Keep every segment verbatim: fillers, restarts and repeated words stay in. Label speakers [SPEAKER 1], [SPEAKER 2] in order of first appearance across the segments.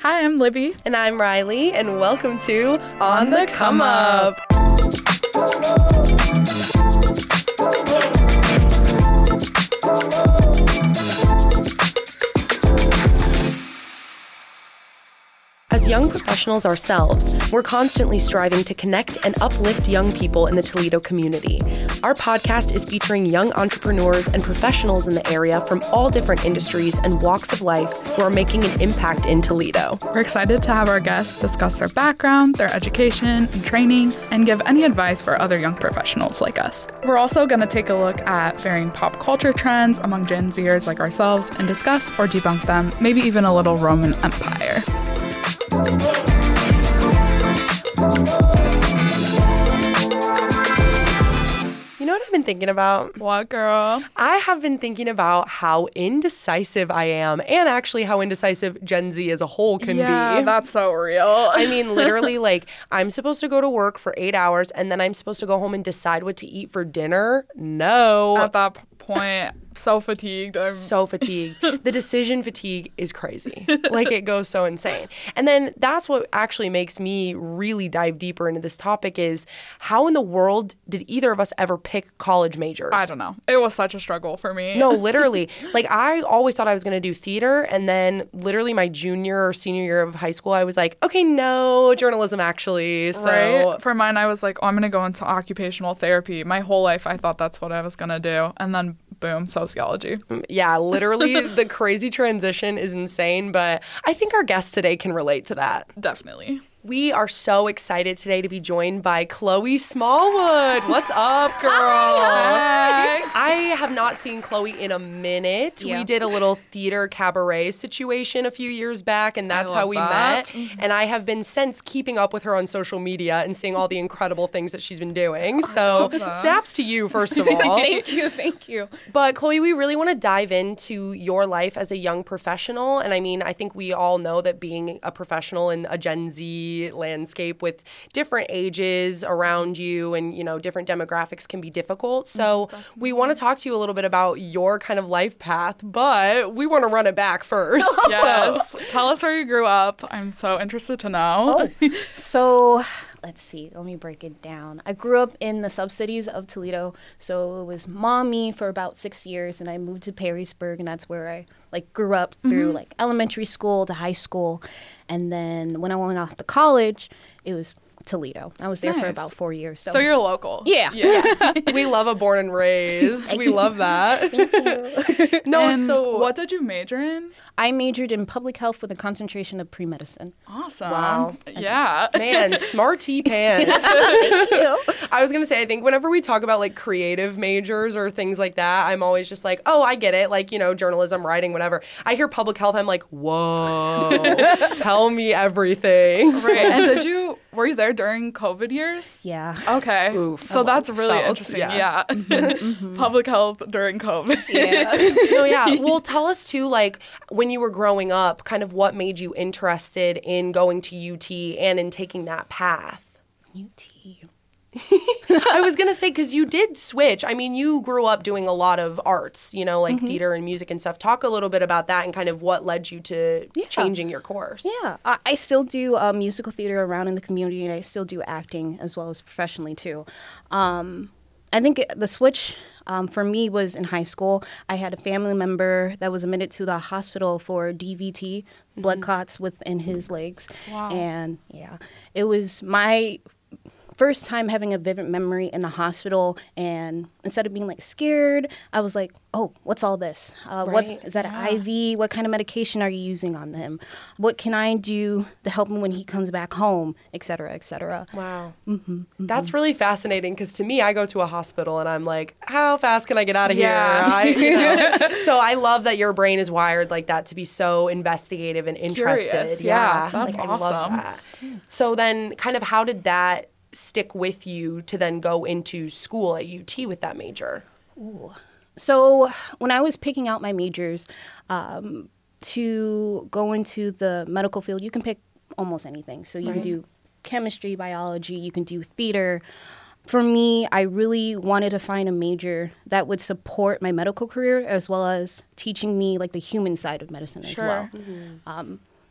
[SPEAKER 1] Hi, I'm Libby.
[SPEAKER 2] And I'm Riley, and welcome to On the Come Up. As young professionals ourselves, we're constantly striving to connect and uplift young people in the Toledo community. Our podcast is featuring young entrepreneurs and professionals in the area from all different industries and walks of life who are making an impact in Toledo.
[SPEAKER 1] We're excited to have our guests discuss their background, their education, and training, and give any advice for other young professionals like us. We're also going to take a look at varying pop culture trends among Gen Zers like ourselves and discuss or debunk them, maybe even a little Roman Empire.
[SPEAKER 2] You know what I've been thinking about?
[SPEAKER 1] What, girl?
[SPEAKER 2] I have been thinking about how indecisive I am, and actually how indecisive Gen Z as a whole can
[SPEAKER 1] yeah,
[SPEAKER 2] be.
[SPEAKER 1] Yeah, that's so real.
[SPEAKER 2] I mean, literally, like, I'm supposed to go to work for eight hours, and then I'm supposed to go home and decide what to eat for dinner? No.
[SPEAKER 1] At that point, so fatigued. I'm
[SPEAKER 2] so fatigued. The decision fatigue is crazy. Like, it goes so insane. And then that's what actually makes me really dive deeper into this topic is how in the world did either of us ever pick college majors?
[SPEAKER 1] I don't know. It was such a struggle for me.
[SPEAKER 2] No, literally. Like, I always thought I was going to do theater, and then literally my junior or senior year of high school, I was like, okay, no, journalism actually. So
[SPEAKER 1] right? For mine, I was like, oh, I'm going to go into occupational therapy. My whole life, I thought that's what I was going to do. And then boom, sociology.
[SPEAKER 2] Yeah, literally the crazy transition is insane, but I think our guest today can relate to that.
[SPEAKER 1] Definitely.
[SPEAKER 2] We are so excited today to be joined by Chloe Smallwood. What's up, girl?
[SPEAKER 1] Hi.
[SPEAKER 2] I have not seen Chloe in a minute.
[SPEAKER 3] Yeah.
[SPEAKER 2] We did a little theater cabaret situation a few years back, and that's how we
[SPEAKER 1] that.
[SPEAKER 2] met. And I have been since keeping up with her on social media and seeing all the incredible things that she's been doing. So snaps to you, first of all.
[SPEAKER 3] Thank you, thank you.
[SPEAKER 2] But Chloe, we really want to dive into your life as a young professional. And I mean, I think we all know that being a professional in a Gen Z landscape with different ages around you and, you know, different demographics can be difficult. So mm-hmm. we want to talk to you a little bit about your kind of life path, but we want to run it back first.
[SPEAKER 1] Yes.
[SPEAKER 2] So
[SPEAKER 1] tell us where you grew up. I'm so interested to know.
[SPEAKER 3] Oh. So let's see. Let me break it down. I grew up in the sub-cities of Toledo. So it was mommy for about six years, and I moved to Perrysburg, and that's where I like grew up through mm-hmm. like elementary school to high school. And then when I went off to college, it was Toledo. I was there
[SPEAKER 1] nice.
[SPEAKER 3] for about four years. So,
[SPEAKER 1] so you're local.
[SPEAKER 3] Yeah.
[SPEAKER 1] yeah.
[SPEAKER 2] Yes. We love a born and raised. We love that.
[SPEAKER 3] Thank you.
[SPEAKER 2] No,
[SPEAKER 1] and
[SPEAKER 2] so
[SPEAKER 1] what did you major in?
[SPEAKER 3] I majored in public health with a concentration of pre-medicine.
[SPEAKER 1] Awesome.
[SPEAKER 2] Wow.
[SPEAKER 1] Yeah.
[SPEAKER 2] Man, smarty pants.
[SPEAKER 3] Thank you.
[SPEAKER 2] I was going to say, I think whenever we talk about like creative majors or things like that, I'm always just like, oh, I get it. Like, you know, journalism, writing, whatever. I hear public health, I'm like, whoa, tell me everything.
[SPEAKER 1] Right. And did you, were you there during COVID years?
[SPEAKER 3] Yeah.
[SPEAKER 1] Okay.
[SPEAKER 2] Oof.
[SPEAKER 1] So that's really
[SPEAKER 2] Felt,
[SPEAKER 1] interesting.
[SPEAKER 2] yeah.
[SPEAKER 1] Yeah. Mm-hmm, mm-hmm. Public health during COVID.
[SPEAKER 3] Yeah.
[SPEAKER 2] No, yeah. Well, tell us too, like when you were growing up, kind of what made you interested in going to U T and in taking that path?
[SPEAKER 3] U T.
[SPEAKER 2] I was going to say, because you did switch. I mean, you grew up doing a lot of arts, you know, like mm-hmm. theater and music and stuff. Talk a little bit about that and kind of what led you to
[SPEAKER 3] yeah.
[SPEAKER 2] changing your course.
[SPEAKER 3] Yeah. I, I still do uh, musical theater around in the community, and I still do acting as well as professionally, too. Um, I think the switch um, for me was in high school. I had a family member that was admitted to the hospital for D V T, mm-hmm. blood clots within his legs.
[SPEAKER 1] Wow.
[SPEAKER 3] And, yeah, it was my first time having a vivid memory in the hospital, and instead of being like scared, I was like, oh, what's all this? Uh,
[SPEAKER 2] right.
[SPEAKER 3] What's is that
[SPEAKER 1] yeah.
[SPEAKER 3] an I V? What kind of medication are you using on him? What can I do to help him when he comes back home, et cetera, et cetera?
[SPEAKER 2] Wow.
[SPEAKER 3] Mm-hmm, mm-hmm.
[SPEAKER 2] That's really fascinating because to me, I go to a hospital and I'm like, how fast can I get out of
[SPEAKER 1] Yeah.
[SPEAKER 2] here? I, you know? So I love that your brain is wired like that to be so investigative and interested.
[SPEAKER 1] Curious. Yeah, that's
[SPEAKER 2] like,
[SPEAKER 1] awesome.
[SPEAKER 2] I love that. So then kind of how did that stick with you to then go into school at U T with that major?
[SPEAKER 3] Ooh. So when I was picking out my majors, um, to go into the medical field, you can pick almost anything. So you
[SPEAKER 2] Right.
[SPEAKER 3] can do chemistry, biology, you can do theater. For me, I really wanted to find a major that would support my medical career as well as teaching me like the human side of medicine as
[SPEAKER 1] Sure.
[SPEAKER 3] well.
[SPEAKER 2] Mm-hmm.
[SPEAKER 3] Um,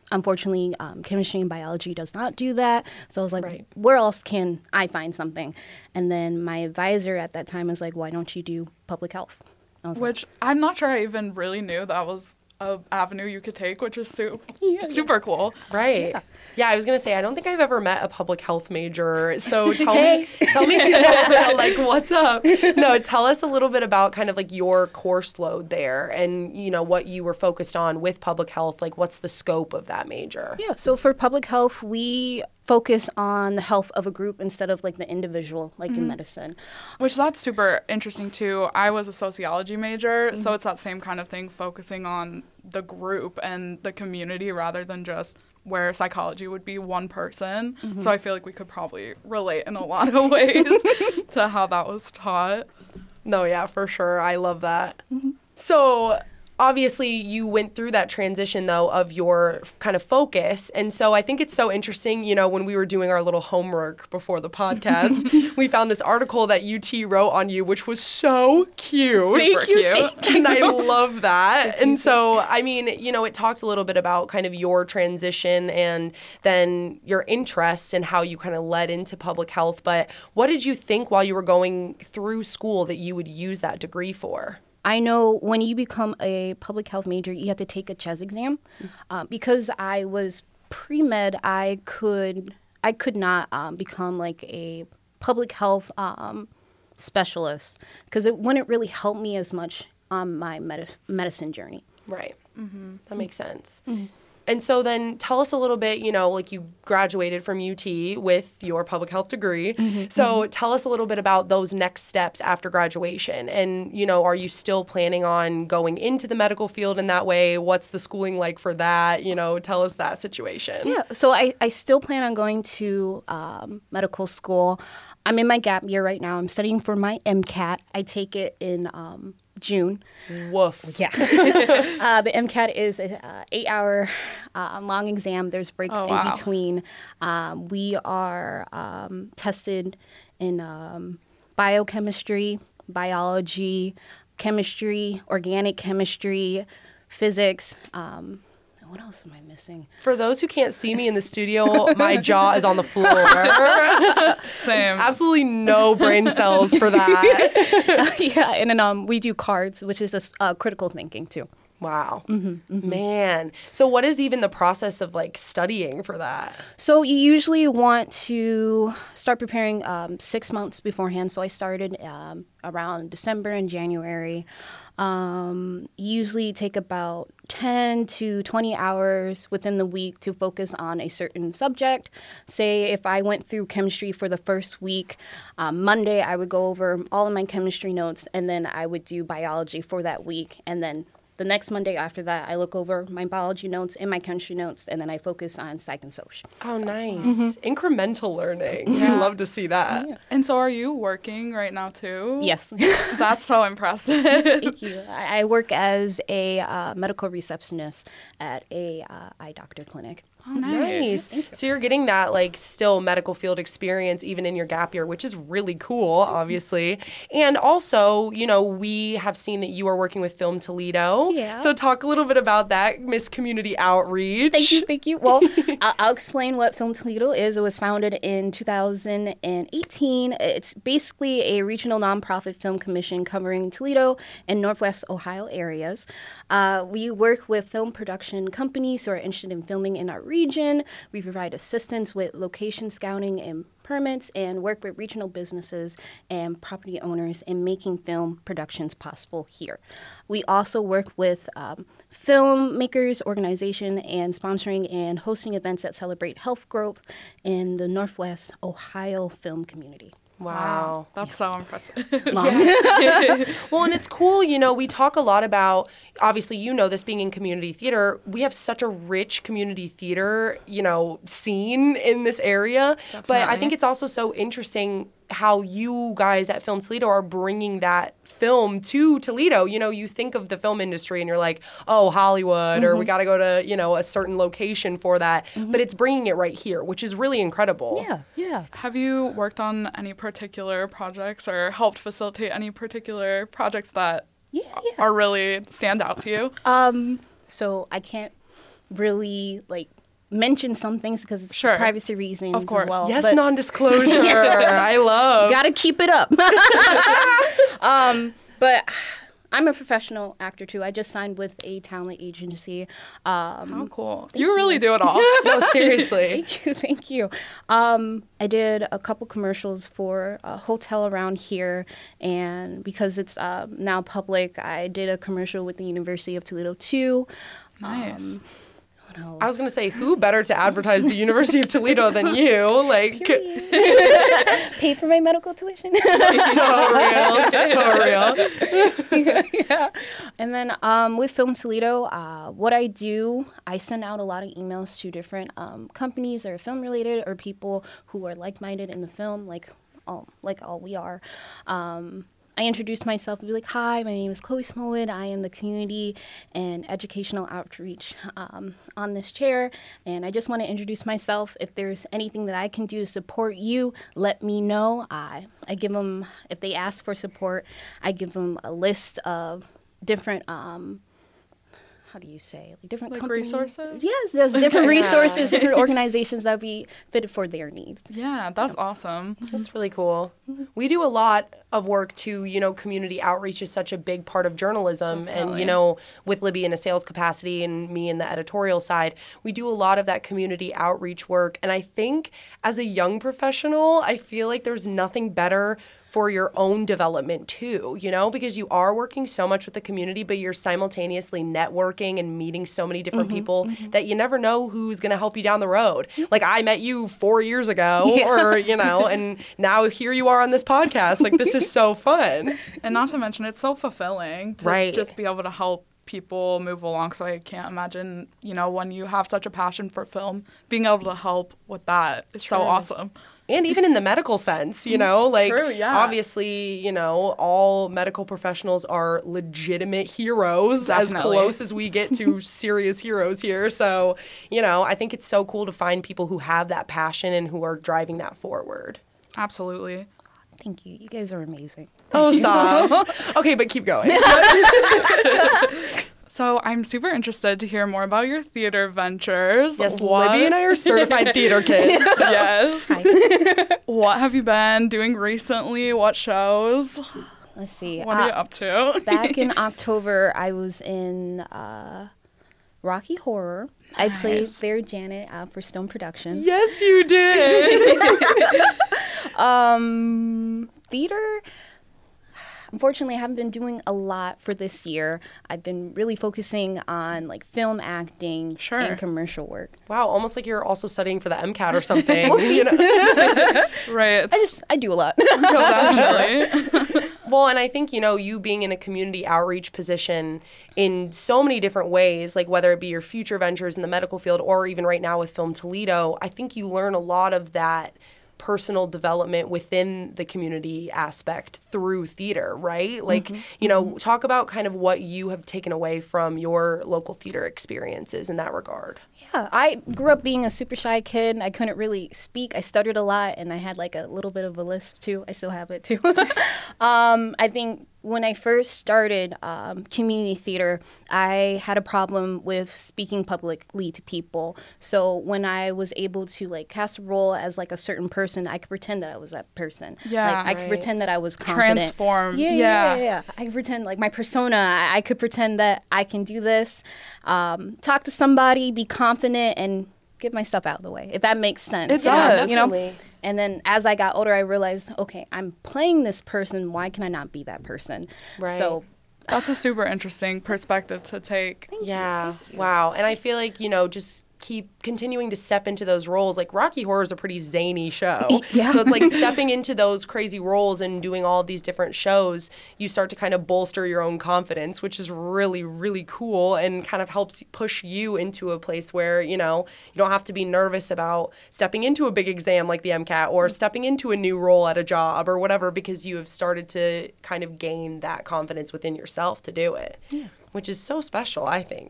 [SPEAKER 3] unfortunately, um, chemistry and biology does not do that. So I was like,
[SPEAKER 2] Right.
[SPEAKER 3] where else can I find something? And then my advisor at that time was like, why don't you do public health? I was
[SPEAKER 1] Which I'm not sure I even really knew that was a avenue you could take, which is su-
[SPEAKER 3] Yeah,
[SPEAKER 1] super cool.
[SPEAKER 2] Right. Yeah. yeah, I was gonna say I don't think I've ever met a public health major. So tell
[SPEAKER 3] Hey.
[SPEAKER 2] me, tell me, like, what's up? No, tell us a little bit about kind of like your course load there, and you know what you were focused on with public health. Like, what's the scope of that major?
[SPEAKER 3] Yeah, so for public health, we focus on the health of a group instead of like the individual, like in medicine.
[SPEAKER 1] Which that's super interesting too. I was a sociology major, so it's that same kind of thing, focusing on the group and the community rather than just where psychology would be one person. So I feel like we could probably relate in a lot of ways to how that was taught.
[SPEAKER 2] No, yeah, for sure. I love that. So obviously you went through that transition though of your f- kind of focus. And so I think it's so interesting, you know, when we were doing our little homework before the podcast, we found this article that U T wrote on you, which was so cute.
[SPEAKER 1] Super cute.
[SPEAKER 2] And I love that. And so, I mean, you know, it talked a little bit about kind of your transition and then your interests and how you kind of led into public health. But what did you think while you were going through school that you would use that degree for?
[SPEAKER 3] I know when you become a public health major, you have to take a CHES exam. Uh, because I was pre-med, I could I could not um, become like a public health um, specialist because it wouldn't really help me as much on my med- medicine journey.
[SPEAKER 2] Right. That makes sense. And so then tell us a little bit, you know, like you graduated from U T with your public health degree. So tell us a little bit about those next steps after graduation. And, you know, are you still planning on going into the medical field in that way? What's the schooling like for that? You know, tell us that situation.
[SPEAKER 3] Yeah, so I, I still plan on going to um, medical school. I'm in my gap year right now. I'm studying for my MCAT. I take it in um, June.
[SPEAKER 2] Woof.
[SPEAKER 3] Yeah. uh, the MCAT is an uh, eight-hour uh, long exam. There's breaks
[SPEAKER 1] Oh,
[SPEAKER 3] in
[SPEAKER 1] wow.
[SPEAKER 3] between. Um, we are um, tested in um, biochemistry, biology, chemistry, organic chemistry, physics. Um, what else am I missing?
[SPEAKER 2] For those who can't see me in the studio, my jaw is on the floor.
[SPEAKER 1] Same.
[SPEAKER 2] Absolutely no brain cells for that.
[SPEAKER 3] yeah, and then um, we do cards, which is a s- uh, critical thinking too.
[SPEAKER 2] Wow. Man. So what is even the process of like studying for that?
[SPEAKER 3] So you usually want to start preparing um, six months beforehand. So I started um, around December and January. Um, usually take about ten to twenty hours within the week to focus on a certain subject. Say if I went through chemistry for the first week, um, Monday I would go over all of my chemistry notes and then I would do biology for that week. And then the next Monday after that, I look over my biology notes and my chemistry notes, and then I focus on psych and social.
[SPEAKER 2] Oh, nice. Incremental learning. I love to see that.
[SPEAKER 1] And so are you working right now too?
[SPEAKER 3] Yes.
[SPEAKER 1] That's so impressive.
[SPEAKER 3] Thank you. I I work as a uh, medical receptionist at a uh, eye doctor clinic.
[SPEAKER 1] Oh, nice.
[SPEAKER 2] Nice. So you're getting that like still medical field experience even in your gap year, which is really cool, obviously. And also, you know, we have seen that you are working with Film Toledo.
[SPEAKER 3] Yeah.
[SPEAKER 2] So talk a little bit about that, Miss Community Outreach.
[SPEAKER 3] Thank you, thank you. Well, I'll, I'll explain what Film Toledo is. It was founded in two thousand eighteen. It's basically a regional nonprofit film commission covering Toledo and Northwest Ohio areas. Uh, we work with film production companies who are interested in filming in our region. We provide assistance with location scouting and permits and work with regional businesses and property owners in making film productions possible here. We also work with um, filmmakers, organization, and sponsoring and hosting events that celebrate health growth in the Northwest Ohio film community.
[SPEAKER 2] Wow.
[SPEAKER 1] That's so impressive.
[SPEAKER 2] Well, and it's cool, you know, we talk a lot about, obviously, you know, this being in community theater, we have such a rich community theater, you know, scene in this area. But I
[SPEAKER 1] Definitely.
[SPEAKER 2] think it's also so interesting how you guys at Film Toledo are bringing that film to Toledo. You know, you think of the film industry and you're like, oh, Hollywood, or we got to go to, you know, a certain location for that. But it's bringing it right here, which is really incredible.
[SPEAKER 3] Yeah, yeah.
[SPEAKER 1] Have you worked on any particular projects or helped facilitate any particular projects that
[SPEAKER 3] Yeah, yeah.
[SPEAKER 1] are really stand out to you?
[SPEAKER 3] Um, so I can't really like mention some things because it's
[SPEAKER 1] Sure.
[SPEAKER 3] privacy reasons
[SPEAKER 1] Of course.
[SPEAKER 3] as well.
[SPEAKER 2] Yes,
[SPEAKER 3] but
[SPEAKER 2] non-disclosure. I love.
[SPEAKER 3] gotta keep it up. um, but I'm a professional actor too. I just signed with a talent agency. Um,
[SPEAKER 1] How cool. You really do it all.
[SPEAKER 2] No, seriously.
[SPEAKER 3] Thank you, thank you. Um, I did a couple commercials for a hotel around here, and because it's um, now public, I did a commercial with the University of Toledo too.
[SPEAKER 1] Nice.
[SPEAKER 3] Um, what else?
[SPEAKER 2] I was going to say, who better to advertise the University of Toledo than you? Like,
[SPEAKER 3] Paid for my medical tuition.
[SPEAKER 2] so real, so real.
[SPEAKER 3] yeah. And then um, with Film Toledo, uh, what I do, I send out a lot of emails to different um, companies that are film related or people who are like-minded in the film, like all, like all we are. Um, I introduce myself and be like, hi, my name is Chloe Smallwood. I am the community and educational outreach um, on this chair. And I just want to introduce myself. If there's anything that I can do to support you, let me know. I, I give them, if they ask for support, I give them a list of different, um, how do you say, like different
[SPEAKER 1] Like
[SPEAKER 3] companies.
[SPEAKER 1] resources?
[SPEAKER 3] Yes, there's different
[SPEAKER 2] Yeah.
[SPEAKER 3] resources, different organizations that be fitted for their needs.
[SPEAKER 1] Yeah, that's awesome.
[SPEAKER 2] That's really cool. We do a lot of work too. You know, community outreach is such a big part of journalism. And,
[SPEAKER 1] Definitely.
[SPEAKER 2] you know, with Libby in a sales capacity and me in the editorial side, we do a lot of that community outreach work. And I think as a young professional, I feel like there's nothing better for your own development too, you know, because you are working so much with the community, but you're simultaneously networking and meeting so many different people that you never know who's going to help you down the road. Like I met you four years ago
[SPEAKER 3] Yeah.
[SPEAKER 2] or, you know, and now here you are on this podcast. Like this is so fun.
[SPEAKER 1] And not to mention, it's so fulfilling to
[SPEAKER 2] Right.
[SPEAKER 1] just be able to help people move along. So I can't imagine, you know, when you have such a passion for film, being able to help with that is so
[SPEAKER 2] True.
[SPEAKER 1] awesome.
[SPEAKER 2] And even in the medical sense, you know, like
[SPEAKER 1] True, yeah.
[SPEAKER 2] obviously, you know, all medical professionals are legitimate heroes, as
[SPEAKER 1] Definitely.
[SPEAKER 2] close as we get to serious heroes here. So, you know, I think it's so cool to find people who have that passion and who are driving that forward.
[SPEAKER 1] Absolutely.
[SPEAKER 3] Thank you. You guys are amazing.
[SPEAKER 2] Oh, stop. Okay, but keep going.
[SPEAKER 1] So I'm super interested to hear more about your theater ventures.
[SPEAKER 2] Yes,
[SPEAKER 1] What-
[SPEAKER 2] Libby and I are certified theater kids.
[SPEAKER 1] Yes.
[SPEAKER 3] Hi.
[SPEAKER 1] What have you been doing recently? What shows?
[SPEAKER 3] Let's see.
[SPEAKER 1] What are you
[SPEAKER 3] Uh,
[SPEAKER 1] up to?
[SPEAKER 3] back in October, I was in uh, Rocky Horror. I played
[SPEAKER 1] Nice.
[SPEAKER 3] there Janet uh, for Stone Productions.
[SPEAKER 2] Yes, you did.
[SPEAKER 3] Um, theater. Unfortunately, I haven't been doing a lot for this year. I've been really focusing on like film acting
[SPEAKER 1] Sure.
[SPEAKER 3] and commercial work.
[SPEAKER 2] Wow, almost like you're also studying for the MCAT or something. you know?
[SPEAKER 1] Right.
[SPEAKER 3] I just I do a lot.
[SPEAKER 1] Actually.
[SPEAKER 2] Well, and I think, you know, you being in a community outreach position in so many different ways, like whether it be your future ventures in the medical field or even right now with Film Toledo, I think you learn a lot of that personal development within the community aspect through theater, right? Like,
[SPEAKER 3] Mm-hmm.
[SPEAKER 2] you know, talk about kind of what you have taken away from your local theater experiences in that regard.
[SPEAKER 3] Yeah, I grew up being a super shy kid. I couldn't really speak. I stuttered a lot, and I had like a little bit of a lisp too. I still have it too. um, I think when I first started um, community theater, I had a problem with speaking publicly to people. So when I was able to like cast a role as like a certain person, I could pretend that I was that person.
[SPEAKER 1] Yeah.
[SPEAKER 3] like, I could
[SPEAKER 2] Right.
[SPEAKER 3] pretend that I was confident.
[SPEAKER 1] Transform.
[SPEAKER 3] Yeah, yeah,
[SPEAKER 1] Yeah.
[SPEAKER 3] yeah, yeah. I could pretend like my persona. I, I could pretend that I can do this. Um, talk to somebody, be confident, and get my stuff out of the way. If that makes sense.
[SPEAKER 1] It
[SPEAKER 3] Yeah,
[SPEAKER 1] does.
[SPEAKER 3] You know.
[SPEAKER 2] Definitely.
[SPEAKER 3] And then as I got older, I realized, okay, I'm playing this person. Why can I not be that person?
[SPEAKER 2] Right.
[SPEAKER 3] So
[SPEAKER 1] That's a super interesting perspective to take.
[SPEAKER 2] Yeah. Wow. And I feel like, you know, just keep continuing to step into those roles. Like Rocky Horror is a pretty zany show.
[SPEAKER 3] Yeah.
[SPEAKER 2] So it's like stepping into those crazy roles and doing all of these different shows, you start to kind of bolster your own confidence, which is really, really cool and kind of helps push you into a place where, you know, you don't have to be nervous about stepping into a big exam like the MCAT or stepping into a new role at a job or whatever, because you have started to kind of gain that confidence within yourself to do it. Yeah. Which is so special, I think.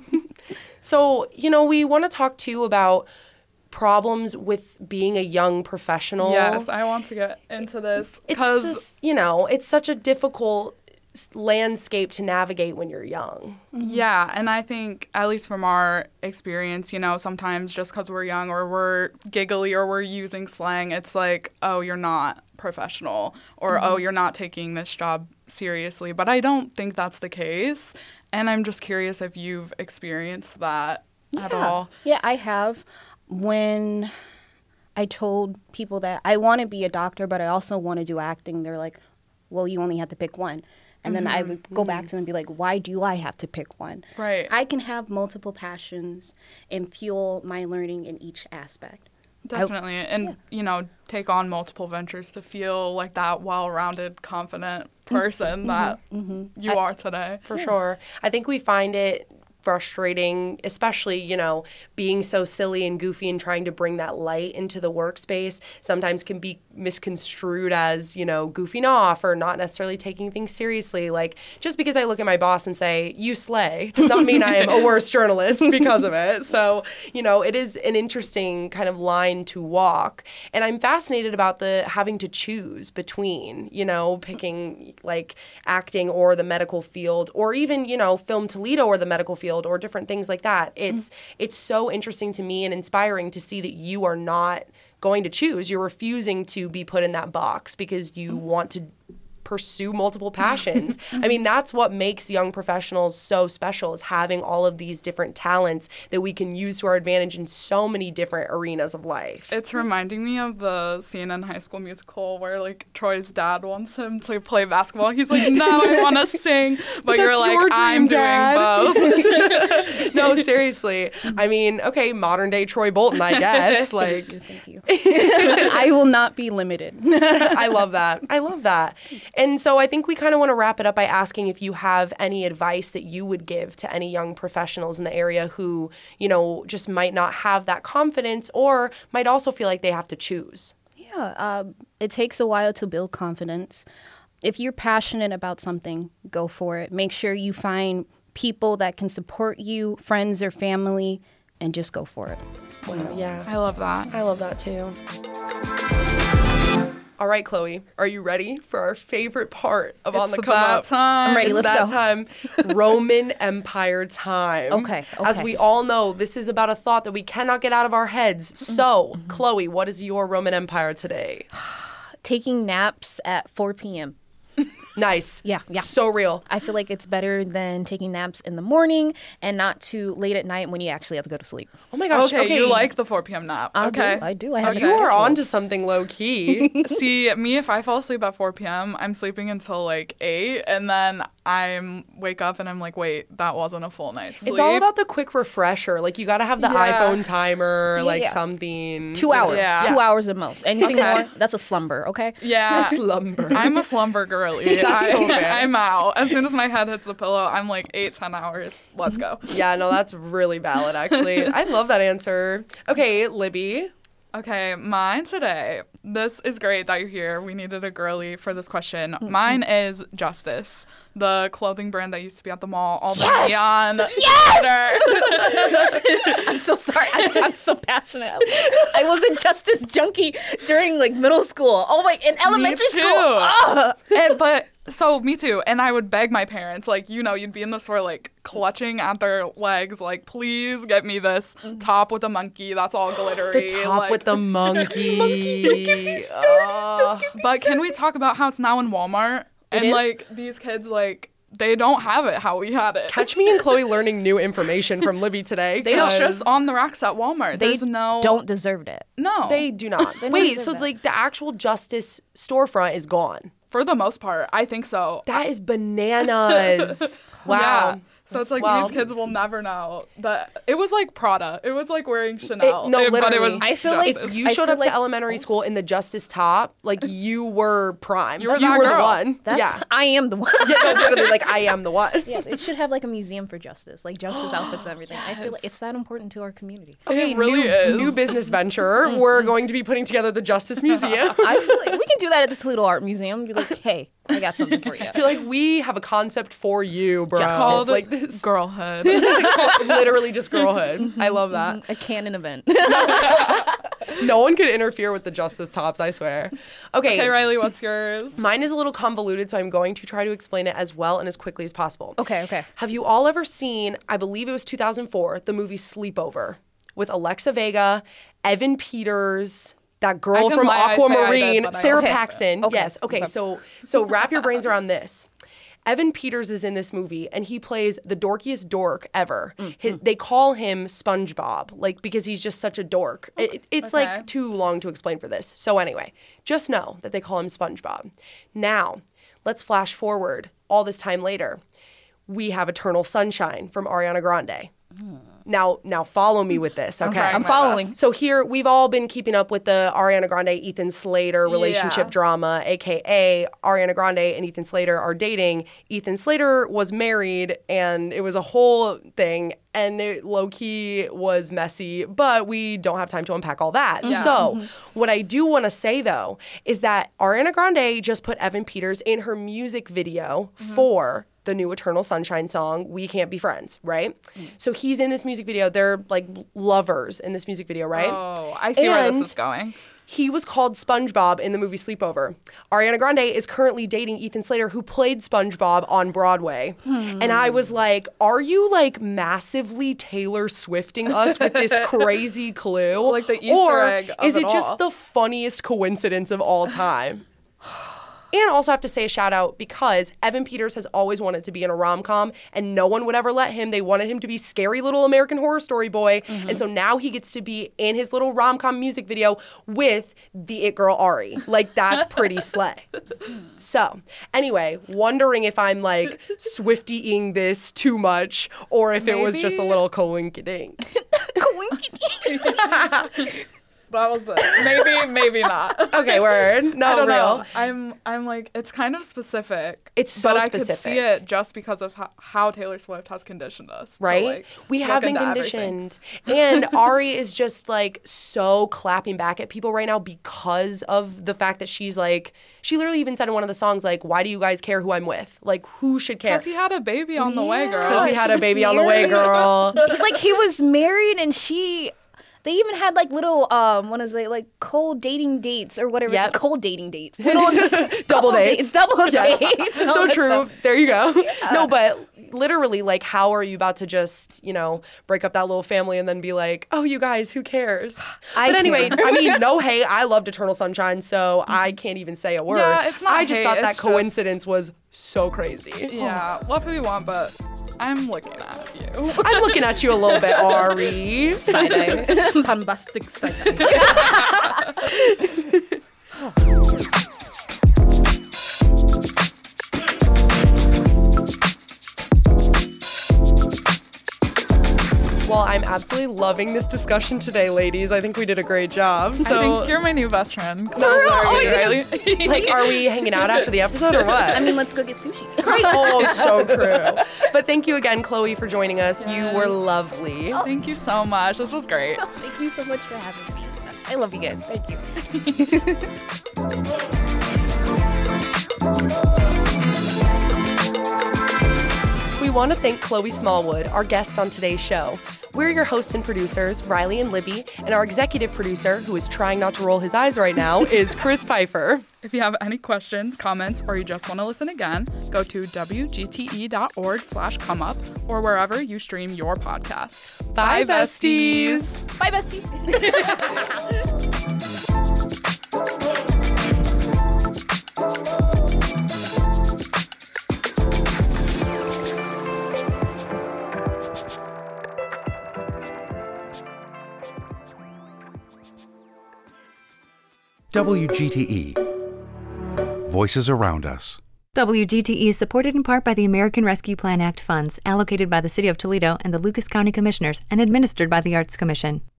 [SPEAKER 2] So, you know, we want to talk too about problems with being a young professional.
[SPEAKER 1] Yes, I want to get into this
[SPEAKER 2] It's
[SPEAKER 1] because
[SPEAKER 2] just, you know, it's such a difficult s- landscape to navigate when you're young.
[SPEAKER 1] Yeah, and I think, at least from our experience, you know, sometimes just because we're young or we're giggly or we're using slang, it's like, oh, you're not professional, or oh, you're not taking this job seriously. But I don't think that's the case. And I'm just curious if you've experienced that at all.
[SPEAKER 3] Yeah, I have. When I told people that I want to be a doctor, but I also want to do acting, they're like, well, you only have to pick one. And then I would go back to them and be like, why do I have to pick one?
[SPEAKER 1] Right.
[SPEAKER 3] I can have multiple passions and fuel my learning in each aspect.
[SPEAKER 1] Definitely. and,
[SPEAKER 3] yeah.
[SPEAKER 1] you know, take on multiple ventures to feel like that well-rounded, confident person that you are today.
[SPEAKER 2] For sure. I think we find it frustrating, especially, you know, being so silly and goofy and trying to bring that light into the workspace sometimes can be misconstrued as, you know, goofing off or not necessarily taking things seriously. Like, just because I look at my boss and say, you slay, does not mean I am a worse journalist because of it. So, you know, it is an interesting kind of line to walk. And I'm fascinated about the having to choose between, you know, picking like acting or the medical field, or even, you know, Film Toledo or the medical field, or different things like that. It's mm-hmm. it's so interesting to me and inspiring to see that you are not going to choose. You're refusing to be put in that box because you mm-hmm. want to pursue multiple passions. I mean, that's what makes young professionals so special, is having all of these different talents that we can use to our advantage in so many different arenas of life.
[SPEAKER 1] It's reminding me of the scene in High School Musical where, like, Troy's dad wants him to play basketball. He's like, no, I want to sing. But, but you're like, your I'm
[SPEAKER 2] Dad.
[SPEAKER 1] doing both.
[SPEAKER 2] No, seriously. I mean, okay, modern day Troy Bolton, I guess. Like,
[SPEAKER 3] Thank you. I will not be limited.
[SPEAKER 2] I love that. I love that. And so I think we kind of want to wrap it up by asking if you have any advice that you would give to any young professionals in the area who, you know, just might not have that confidence or might also feel like they have to choose.
[SPEAKER 3] Yeah, uh, it takes a while to build confidence. If you're passionate about something, go for it. Make sure you find people that can support you, friends or family, and just go for it.
[SPEAKER 2] Wow. Yeah.
[SPEAKER 1] I love that.
[SPEAKER 2] I love that too. All right, Chloe, are you ready for our favorite part of
[SPEAKER 1] it's
[SPEAKER 2] On the Come
[SPEAKER 1] that
[SPEAKER 2] Up?
[SPEAKER 1] Time.
[SPEAKER 3] I'm ready.
[SPEAKER 2] It's
[SPEAKER 3] Let's
[SPEAKER 2] that
[SPEAKER 3] go.
[SPEAKER 2] time. Roman Empire time.
[SPEAKER 3] Okay, okay.
[SPEAKER 2] As we all know, this is about a thought that we cannot get out of our heads. So, mm-hmm. Chloe, what is your Roman Empire today?
[SPEAKER 3] Taking naps at four p.m.
[SPEAKER 2] Nice.
[SPEAKER 3] Yeah, yeah.
[SPEAKER 2] So real.
[SPEAKER 3] I feel like it's better than taking naps in the morning and not too late at night when you actually have to go to sleep.
[SPEAKER 2] Oh my gosh.
[SPEAKER 1] Okay,
[SPEAKER 2] Okay,
[SPEAKER 1] you like the four p.m. nap.
[SPEAKER 3] I
[SPEAKER 1] okay.
[SPEAKER 3] do. I do. I have
[SPEAKER 1] Okay.
[SPEAKER 2] You are on to something low key.
[SPEAKER 1] See, me, if I fall asleep at four p.m., I'm sleeping until like eight, and then I wake up and I'm like, wait, that wasn't a full night's sleep.
[SPEAKER 2] It's all about the quick refresher. Like, you got to have the
[SPEAKER 1] Yeah.
[SPEAKER 2] iPhone timer,
[SPEAKER 3] Yeah,
[SPEAKER 2] like
[SPEAKER 3] yeah.
[SPEAKER 2] something.
[SPEAKER 3] Two hours.
[SPEAKER 1] Yeah.
[SPEAKER 3] Two hours at most. Anything
[SPEAKER 1] Okay.
[SPEAKER 3] more, that's a slumber, okay?
[SPEAKER 1] Yeah.
[SPEAKER 2] Slumber.
[SPEAKER 1] I'm a slumber girly.
[SPEAKER 2] That's
[SPEAKER 1] I,
[SPEAKER 2] so fair.
[SPEAKER 1] I'm out. As soon as my head hits the pillow, I'm like eight, ten hours. Let's go.
[SPEAKER 2] Yeah, no, that's really valid, actually. I love that answer. Okay, Libby.
[SPEAKER 1] Okay, mine today. This is great that you're here. We needed a girly for this question. Mine is Justice, the clothing brand that used to be at the mall. All the
[SPEAKER 3] Yes!
[SPEAKER 1] neon.
[SPEAKER 3] Yes! I'm so sorry. I, I'm so passionate. I was a Justice junkie during like middle school. Oh my, in elementary
[SPEAKER 1] too.
[SPEAKER 3] school. Ugh.
[SPEAKER 1] And, but so me too. And I would beg my parents, like, you know, you'd be in the store like clutching at their legs, like, please get me this top with a monkey that's all glittery.
[SPEAKER 2] The top
[SPEAKER 1] like,
[SPEAKER 2] with the monkey.
[SPEAKER 3] Monkey, don't get me started.
[SPEAKER 2] Uh,
[SPEAKER 3] Don't get me
[SPEAKER 1] But can we talk about how it's now in Walmart?
[SPEAKER 3] It
[SPEAKER 1] and
[SPEAKER 3] is?
[SPEAKER 1] like these kids, like, they don't have it how we had it.
[SPEAKER 2] Catch me and Chloe learning new information from Libby today.
[SPEAKER 1] It's
[SPEAKER 2] 'cause
[SPEAKER 1] just on the racks at Walmart.
[SPEAKER 3] They
[SPEAKER 1] There's no
[SPEAKER 3] don't deserve it.
[SPEAKER 1] no.
[SPEAKER 2] They do not.
[SPEAKER 3] don't
[SPEAKER 2] Wait,
[SPEAKER 3] deserve
[SPEAKER 2] so
[SPEAKER 3] that.
[SPEAKER 2] like the actual Justice storefront is gone.
[SPEAKER 1] for the most part, I think so.
[SPEAKER 2] That is bananas. Wow.
[SPEAKER 1] Yeah. So it's like
[SPEAKER 2] Well,
[SPEAKER 1] these kids will never know that it was like Prada. It was like wearing Chanel.
[SPEAKER 2] It- no,
[SPEAKER 1] It- but it
[SPEAKER 2] literally.
[SPEAKER 1] was
[SPEAKER 3] I feel like
[SPEAKER 1] Justice.
[SPEAKER 2] If you
[SPEAKER 3] I
[SPEAKER 2] showed
[SPEAKER 3] feel
[SPEAKER 2] up to
[SPEAKER 3] like-
[SPEAKER 2] elementary school in the Justice top, like you were prime.
[SPEAKER 1] You were
[SPEAKER 2] you
[SPEAKER 1] that
[SPEAKER 2] were the
[SPEAKER 1] girl.
[SPEAKER 2] one.
[SPEAKER 3] That's
[SPEAKER 2] yeah.
[SPEAKER 3] I am the one.
[SPEAKER 2] Yeah, no, literally, like I am the one.
[SPEAKER 3] Yeah, they should have like a museum for justice, like justice outfits and everything. I feel like it's that important to our community.
[SPEAKER 2] Okay,
[SPEAKER 1] It really
[SPEAKER 2] new,
[SPEAKER 1] is.
[SPEAKER 2] new business venture. We're going to be putting together the Justice Museum.
[SPEAKER 3] I feel like we can do that at the Toledo Art Museum. Be like, hey, I got something for you.
[SPEAKER 2] You're like, we have a concept for you, bro.
[SPEAKER 3] Justice.
[SPEAKER 1] called
[SPEAKER 2] Like this,
[SPEAKER 1] girlhood.
[SPEAKER 2] literally just girlhood. I love that.
[SPEAKER 3] A canon event.
[SPEAKER 2] No one could interfere with the Justice Tops, I swear. Okay.
[SPEAKER 1] Okay, Riley, what's yours?
[SPEAKER 2] Mine is a little convoluted, so I'm going to try to explain it as well and as quickly as possible.
[SPEAKER 3] Okay, okay.
[SPEAKER 2] Have you all ever seen, I believe it was two thousand four, the movie Sleepover with Alexa Vega, Evan Peters, that girl from
[SPEAKER 1] lie,
[SPEAKER 2] Aquamarine,
[SPEAKER 1] did,
[SPEAKER 2] Sarah
[SPEAKER 1] okay.
[SPEAKER 2] Paxton.
[SPEAKER 3] Okay.
[SPEAKER 2] Yes. Okay. So so wrap your brains around this. Evan Peters is in this movie, and he plays the dorkiest dork ever.
[SPEAKER 3] Mm-hmm.
[SPEAKER 2] His, they call him SpongeBob, like because he's just such a dork. It, it's
[SPEAKER 1] Okay.
[SPEAKER 2] like too long to explain for this. So anyway, just know that they call him SpongeBob. Now, let's flash forward all this time later. We have Eternal Sunshine from Ariana Grande. Now, now follow me with this, okay?
[SPEAKER 1] trying
[SPEAKER 3] I'm
[SPEAKER 1] my
[SPEAKER 3] following.
[SPEAKER 1] best.
[SPEAKER 2] So here, we've all been keeping up with the Ariana Grande, Ethan Slater relationship
[SPEAKER 1] Yeah.
[SPEAKER 2] drama, a k a. Ariana Grande and Ethan Slater are dating. Ethan Slater was married, and it was a whole thing, and it low-key was messy, but we don't have time to unpack all that. So what I do want to say, though, is that Ariana Grande just put Evan Peters in her music video for the new Eternal Sunshine song, We Can't Be Friends, right?
[SPEAKER 1] Mm.
[SPEAKER 2] So he's in this music video. They're like lovers in this music video, right?
[SPEAKER 1] Oh, I see where this
[SPEAKER 2] And
[SPEAKER 1] is going.
[SPEAKER 2] He was called SpongeBob in the movie Sleepover. Ariana Grande is currently dating Ethan Slater, who played SpongeBob on Broadway.
[SPEAKER 1] Hmm.
[SPEAKER 2] And I was like, are you like massively Taylor Swifting us with this crazy clue?
[SPEAKER 1] Like the Easter
[SPEAKER 2] or
[SPEAKER 1] egg of
[SPEAKER 2] is it
[SPEAKER 1] it all.
[SPEAKER 2] just the funniest coincidence of all time? And also have to say a shout out because Evan Peters has always wanted to be in a rom-com and no one would ever let him. They wanted him to be scary little American Horror Story boy.
[SPEAKER 1] Mm-hmm.
[SPEAKER 2] And so now he gets to be in his little rom-com music video with the it girl Ari. Like that's pretty slay. So anyway, wondering if I'm like Swiftie-ing this too much or if it was just a
[SPEAKER 1] Maybe-
[SPEAKER 2] little coinkydink.
[SPEAKER 1] That was it. Maybe, maybe not.
[SPEAKER 2] Okay, word. No,
[SPEAKER 1] I don't
[SPEAKER 2] real.
[SPEAKER 1] know. I'm, I'm like, it's kind of specific.
[SPEAKER 2] It's so
[SPEAKER 1] but
[SPEAKER 2] specific.
[SPEAKER 1] I could see it just because of how, how Taylor Swift has conditioned us. to,
[SPEAKER 2] Right?
[SPEAKER 1] like,
[SPEAKER 2] We
[SPEAKER 1] look
[SPEAKER 2] have been
[SPEAKER 1] into everything.
[SPEAKER 2] conditioned. And Ari is just like so clapping back at people right now because of the fact that she's like, she literally even said in one of the songs, like, why do you guys care who I'm with? Like, who should care?
[SPEAKER 1] Because he had a baby on the way,
[SPEAKER 3] Yeah.
[SPEAKER 1] girl.
[SPEAKER 2] Because he had a
[SPEAKER 3] was
[SPEAKER 2] baby on the way,
[SPEAKER 3] married.
[SPEAKER 2] girl.
[SPEAKER 3] Like he was married and she they even had like little um what is they like cold dating dates or whatever.
[SPEAKER 2] Yep.
[SPEAKER 3] Cold dating dates. Little
[SPEAKER 2] Double
[SPEAKER 3] couple
[SPEAKER 2] dates.
[SPEAKER 3] Double
[SPEAKER 2] Yes.
[SPEAKER 3] dates. and all
[SPEAKER 2] So
[SPEAKER 3] that
[SPEAKER 2] true.
[SPEAKER 3] stuff.
[SPEAKER 2] There you go. No, but literally, like, how are you about to just, you know, break up that little family and then be like, oh, you guys, who cares?
[SPEAKER 3] I
[SPEAKER 2] but anyway,
[SPEAKER 3] care.
[SPEAKER 2] I mean, no hate. I loved Eternal Sunshine, so I can't even say a word.
[SPEAKER 1] Yeah, it's not
[SPEAKER 2] I just
[SPEAKER 1] hate,
[SPEAKER 2] thought that
[SPEAKER 1] it's just-
[SPEAKER 2] coincidence was so crazy.
[SPEAKER 1] Yeah, love who you want, but I'm looking at you.
[SPEAKER 2] I'm looking at you a little bit, Ari.
[SPEAKER 3] Side eye.
[SPEAKER 4] Bombastic side eye.
[SPEAKER 2] Well, I'm absolutely loving this discussion today, ladies. I think we did a great job. So,
[SPEAKER 1] I think you're my new best friend.
[SPEAKER 2] No,
[SPEAKER 1] Are
[SPEAKER 2] oh
[SPEAKER 1] you,
[SPEAKER 2] my
[SPEAKER 1] Riley?
[SPEAKER 2] like, are we hanging out after the episode or what?
[SPEAKER 3] I mean, let's go get sushi.
[SPEAKER 2] Oh, so true. But thank you again, Chloe, for joining us. You were lovely.
[SPEAKER 1] Thank you so much. This was great.
[SPEAKER 3] Thank you so much for having me. I love you guys. Thank you.
[SPEAKER 2] We want to thank Chloe Smallwood, our guest on today's show. We're your hosts and producers, Riley and Libby, and our executive producer, who is trying not to roll his eyes right now, is Chris Pfeiffer.
[SPEAKER 1] If you have any questions, comments, or you just want to listen again, go to w g t e dot org slash come up or wherever you stream your podcast.
[SPEAKER 2] Bye, besties.
[SPEAKER 3] Bye, bestie.
[SPEAKER 5] W G T E. Voices around us.
[SPEAKER 6] W G T E is supported in part by the American Rescue Plan Act funds allocated by the City of Toledo and the Lucas County Commissioners and administered by the Arts Commission.